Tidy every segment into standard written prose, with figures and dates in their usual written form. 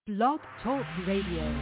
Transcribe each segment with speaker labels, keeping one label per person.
Speaker 1: Blog Talk Radio.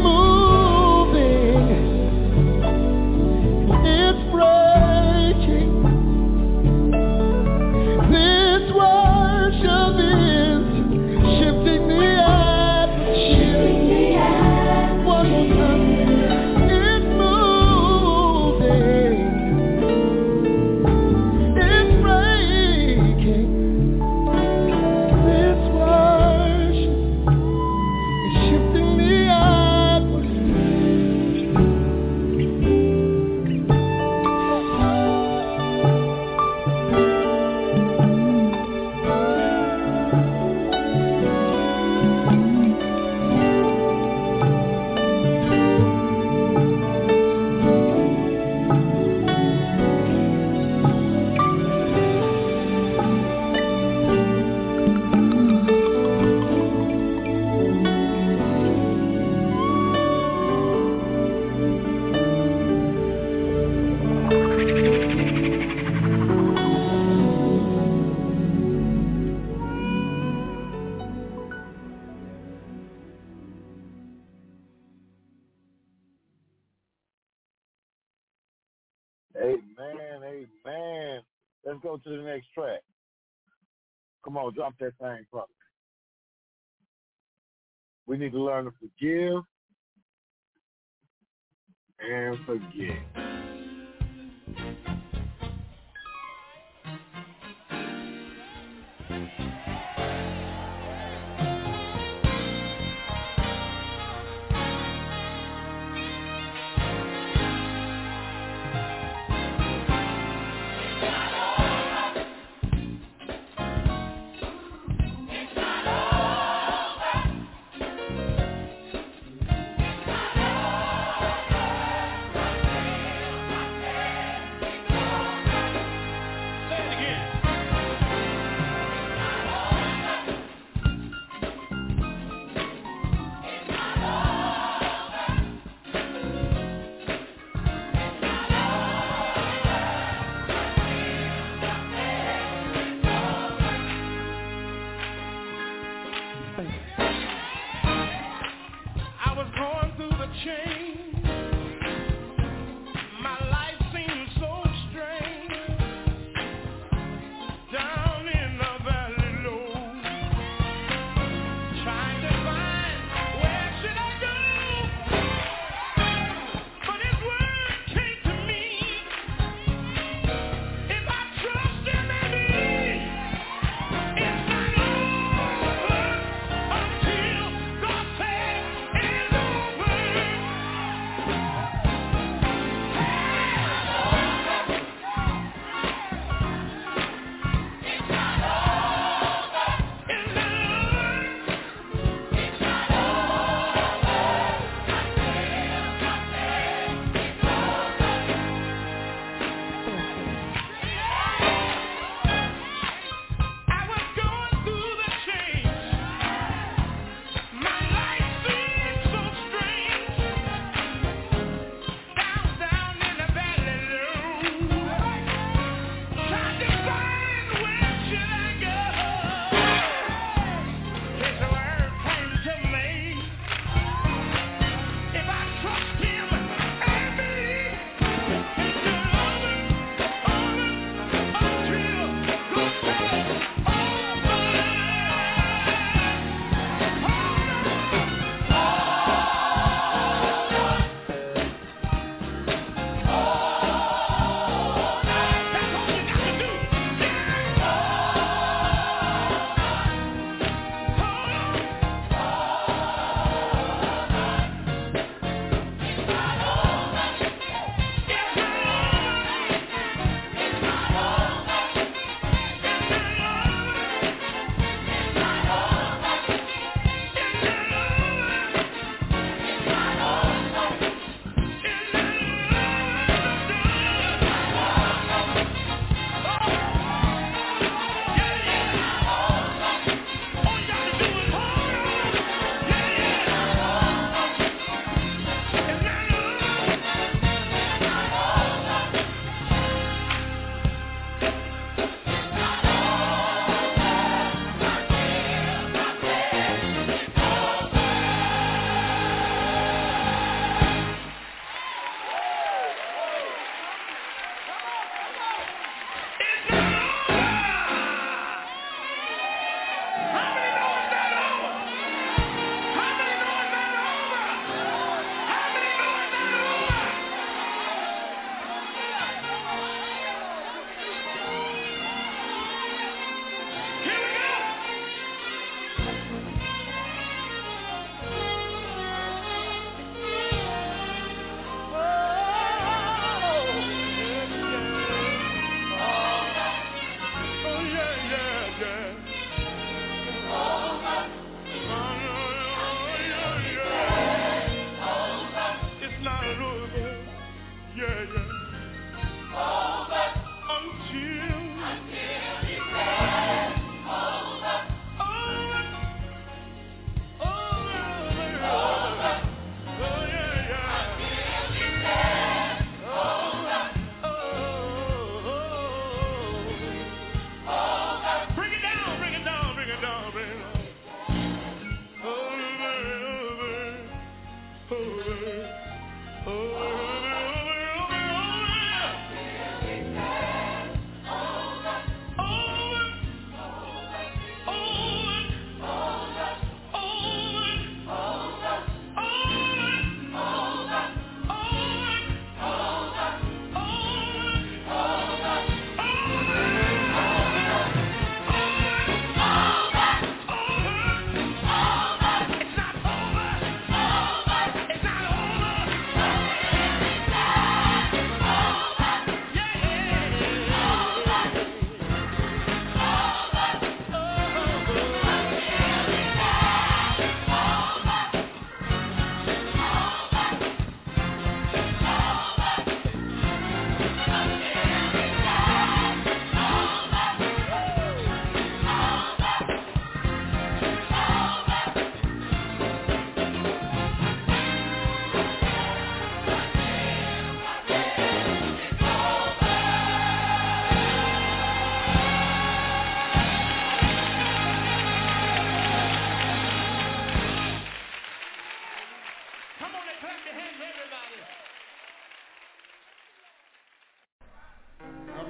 Speaker 2: It's breaking. amen. Let's go to the next track. Come on, drop that thing for me. We need to learn to forgive and forget.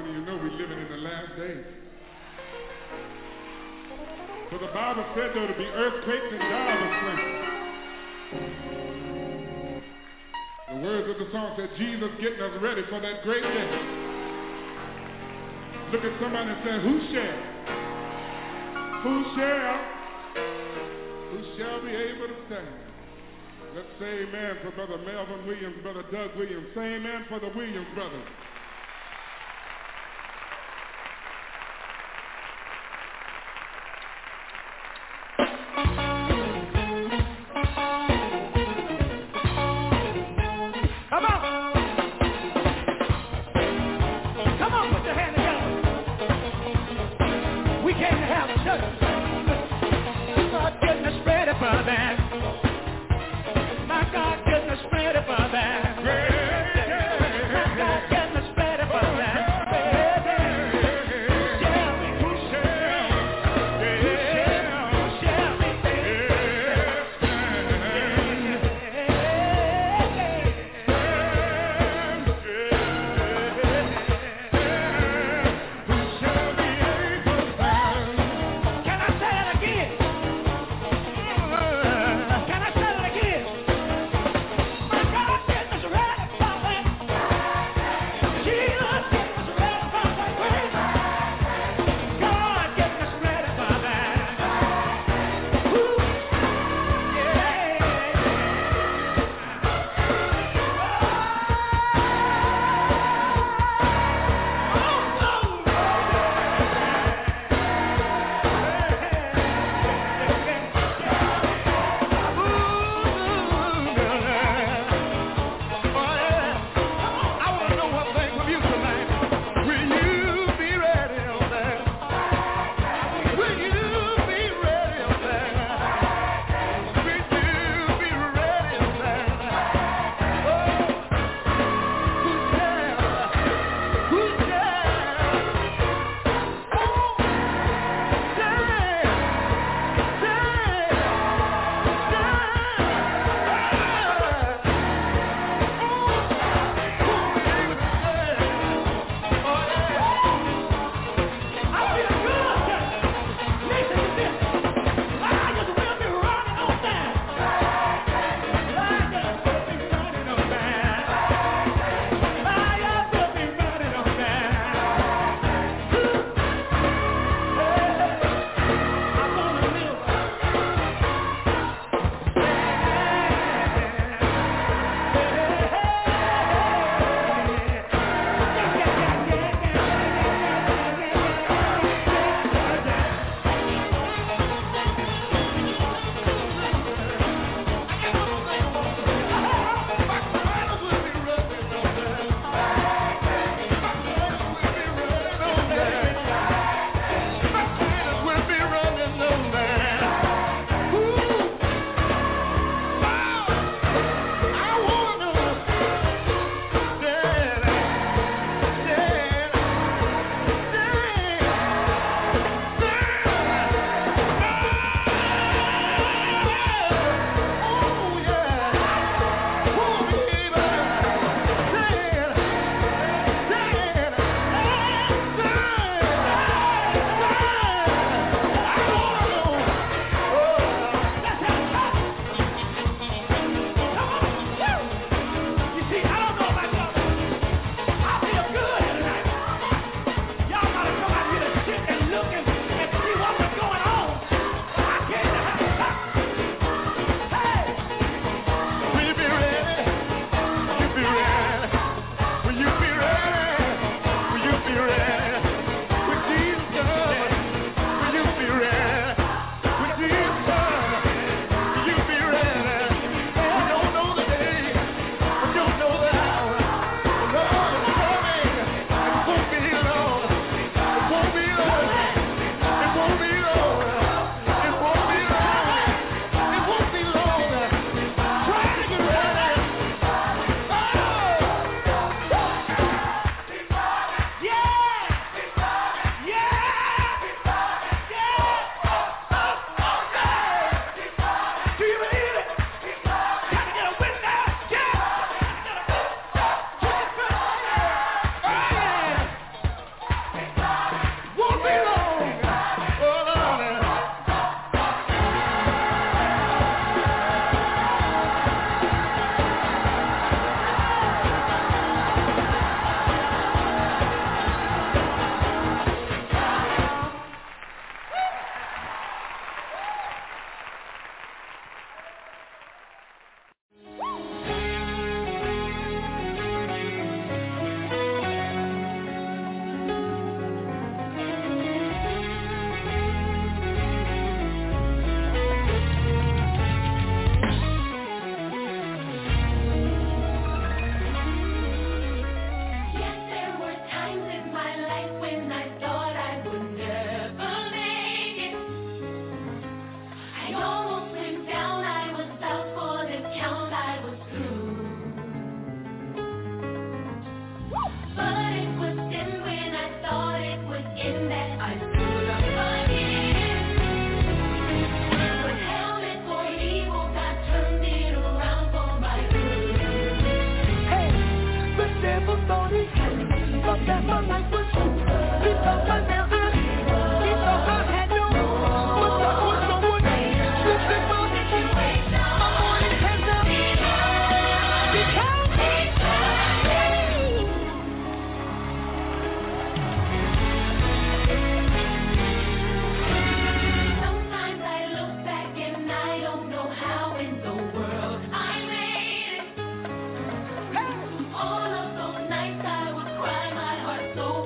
Speaker 3: many of you know we're living in the last days? So the Bible said there would be earthquakes in divers places. The words of the song said, Jesus getting us ready for that great day. Look at somebody and say, who shall be able to stand? Let's say amen for Brother Melvin Williams, Brother Doug Williams. Say amen for the Williams brothers.
Speaker 4: Can I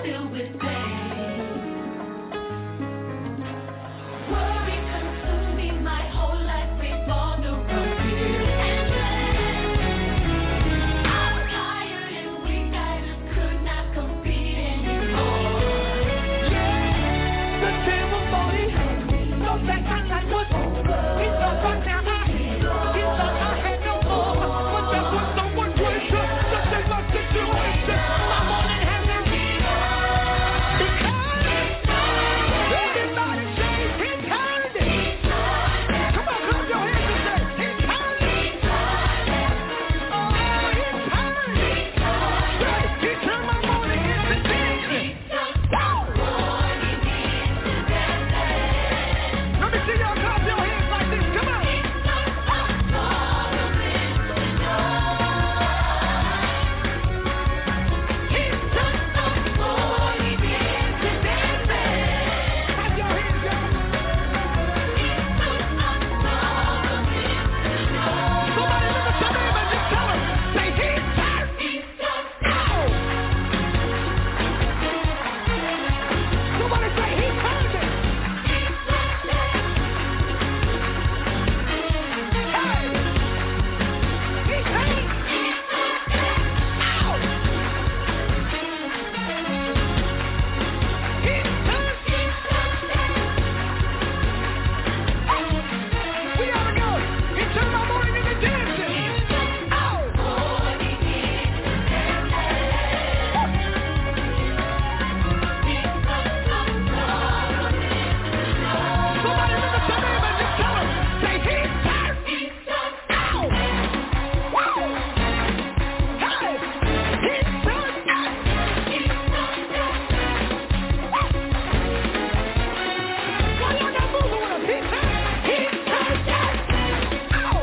Speaker 4: filled with pain. Worry consumed me, my whole life revolved around fear and dread. I was tired and weak, I just could not compete anymore.
Speaker 5: The devil thought he thought that my life was over. He thought right now he thought I had no more. But there was someone greater to save my situation. My morning hasn't because everybody say he turned it. Come on, clap your hands and say he turned it. Oh, he turned it. He turned my morning into dancing. Let me see y'all clap your hands like this. Come on. Clap your hands, y'all. Somebody look at your neighbor and just tell him, say he turned. Oh. Somebody say he turned it. Hey. He turned. Ow. He turned. We gotta go. He turned my morning into dancing. Ow. Somebody look at your neighbor and just tell him, say he turned. Ow. Whoa. Hey. He turned. Why y'all not moving with him? He turned. He turned. Ow.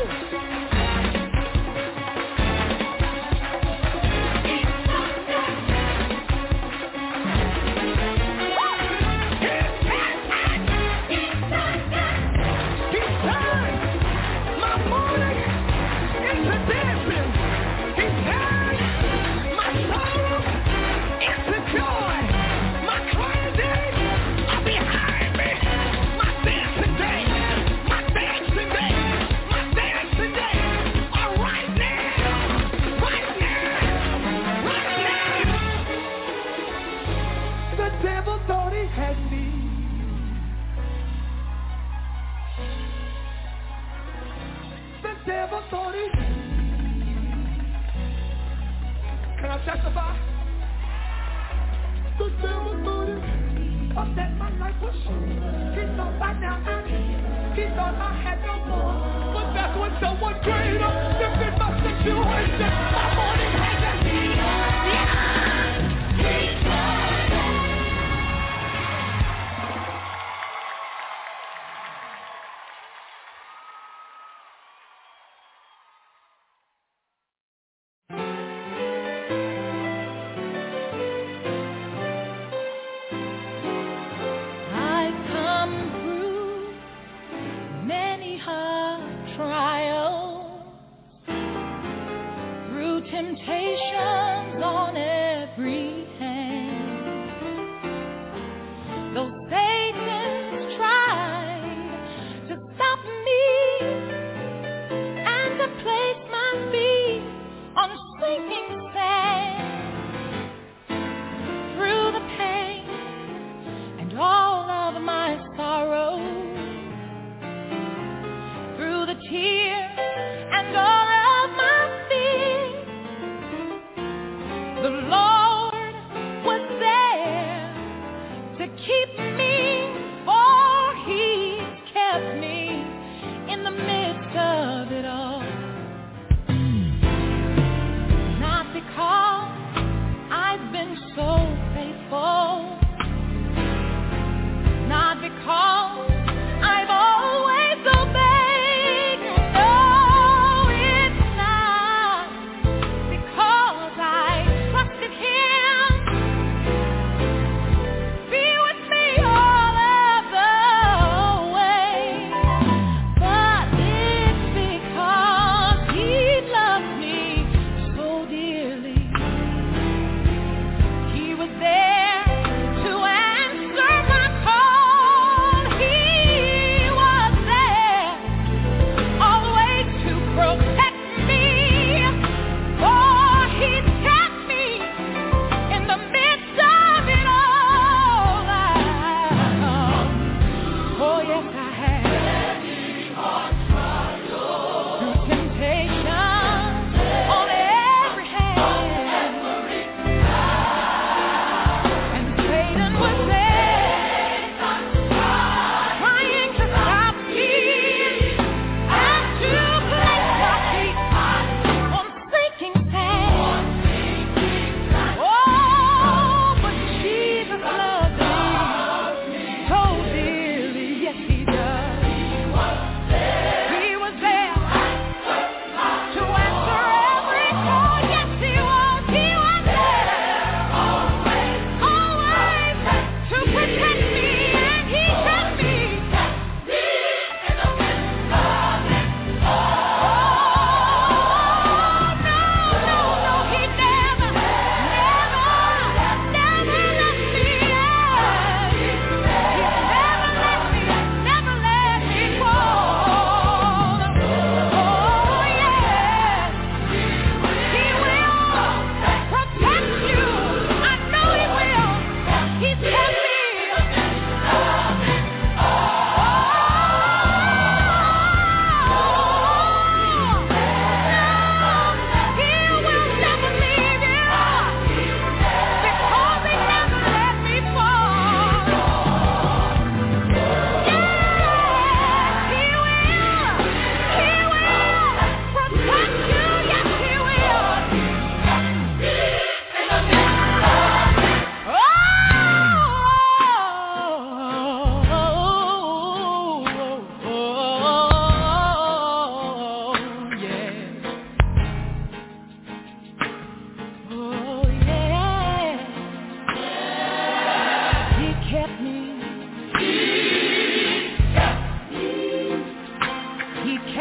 Speaker 5: He turned my morning into dancing. He turned my sorrow into joy. My crying days are behind me. My dancing days are right now. The devil thought he had me. The devil thought he had me. Can I testify? The devil thought that my life was short. He thought by now he thought I had no more. But that's when someone greater lifted my situation. My morning had that.
Speaker 4: I've come through many hard trials.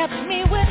Speaker 4: kept me with